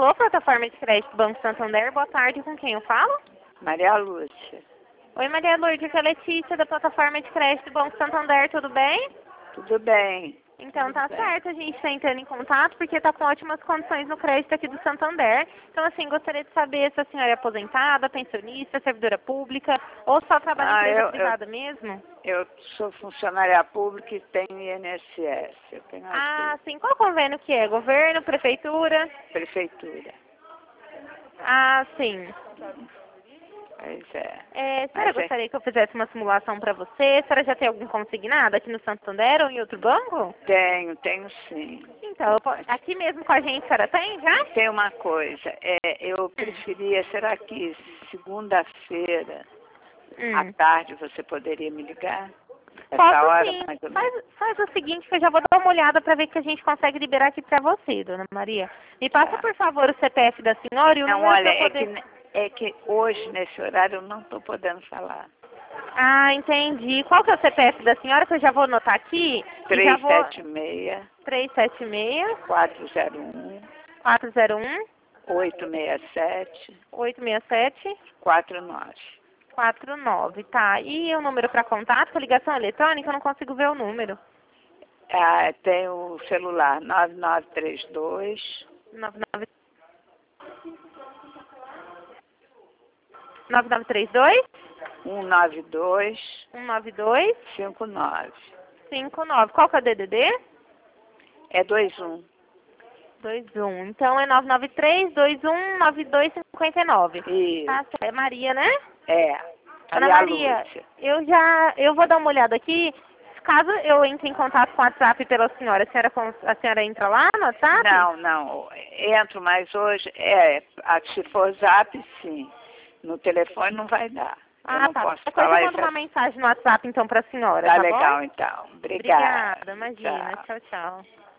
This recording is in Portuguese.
Alô, plataforma de crédito Banco Santander, boa tarde, com quem eu falo? Maria Lúcia. Oi, Maria Lourdes, aqui é a Letícia da plataforma de crédito Banco Santander, tudo bem? Tudo bem. Então Tudo tá bem. certo, a gente está entrando em contato porque está com ótimas condições no crédito aqui do Santander. Então assim, gostaria de saber se a senhora é aposentada, pensionista, servidora pública ou só trabalha em empresa privada mesmo? Eu sou funcionária pública e tenho INSS. Eu tenho Sim, qual convênio que é? Governo, prefeitura? prefeitura. Sim. Pois é. A senhora gostaria que eu fizesse uma simulação para você? A senhora já tem algum consignado aqui no Santander ou em outro banco? Tenho sim. Então, aqui mesmo com a gente, a senhora tem já? Tem uma coisa, eu preferia, será que segunda-feira à tarde você poderia me ligar? Posso hora, sim. mais ou menos. Faz o seguinte, que eu já vou dar uma olhada para ver que a gente consegue liberar aqui para você, dona Maria. Me passa, por favor, o CPF da senhora e o número olha, para poder... é que hoje, nesse horário, eu não estou podendo falar. Entendi. Qual que é o CPF da senhora, que eu já vou anotar aqui? 376 376 401 401 867 867 49. 49, tá. E o número para contato, ligação eletrônica, eu não consigo ver o número. Tem o celular 9932 9932 192 192 59. 59. Qual que é o DDD? É 21. 21. Então é 993 21 9259. Isso. Tá, é Maria, né? Ana Maria Maria, Lúcia. eu vou dar uma olhada aqui. Caso eu entre em contato com o WhatsApp pela senhora, a senhora entra lá no WhatsApp? Não. Entro, mas hoje, se for Zap, sim. No telefone não vai dar. Eu não posso falar Eu mando uma mensagem no WhatsApp então para a senhora, tá bom? legal, então. Obrigada. Obrigada, imagina. Tchau, tchau.